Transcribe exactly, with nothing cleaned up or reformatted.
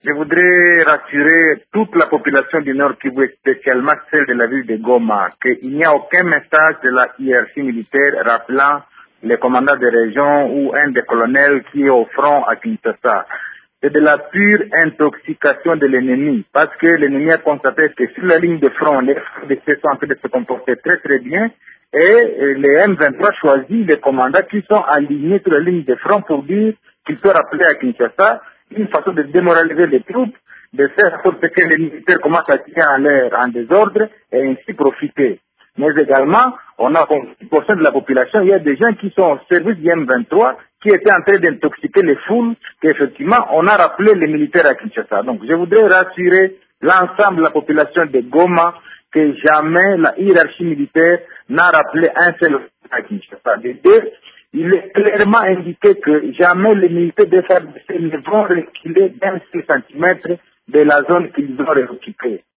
Je voudrais rassurer toute la population du Nord Kivu, spécialement celle de la ville de Goma, qu'il n'y a aucun message de la hiérarchie militaire rappelant les commandants de région ou un des colonels qui est au front à Kinshasa. C'est de la pure intoxication de l'ennemi, parce que l'ennemi a constaté que sur la ligne de front, les F D C sont en train de se comporter très très bien, et les M vingt-trois choisissent les commandants qui sont alignés sur la ligne de front pour dire qu'ils sont rappelés à Kinshasa, une façon de démoraliser les troupes, de faire en sorte que les militaires commencent à tirer en l'air en désordre et ainsi profiter. Mais également, on a dix pour cent de la population, il y a des gens qui sont au service du M vingt-trois qui étaient en train d'intoxiquer les foules, qu'effectivement, on a rappelé les militaires à Kinshasa. Donc, je voudrais rassurer l'ensemble de la population de Goma que jamais la hiérarchie militaire n'a rappelé un seul à Kinshasa. De deux, il est clairement indiqué que jamais les militaires de F A R D C ne vont reculer d'un seul centimètre de la zone qu'ils ont réoccupée.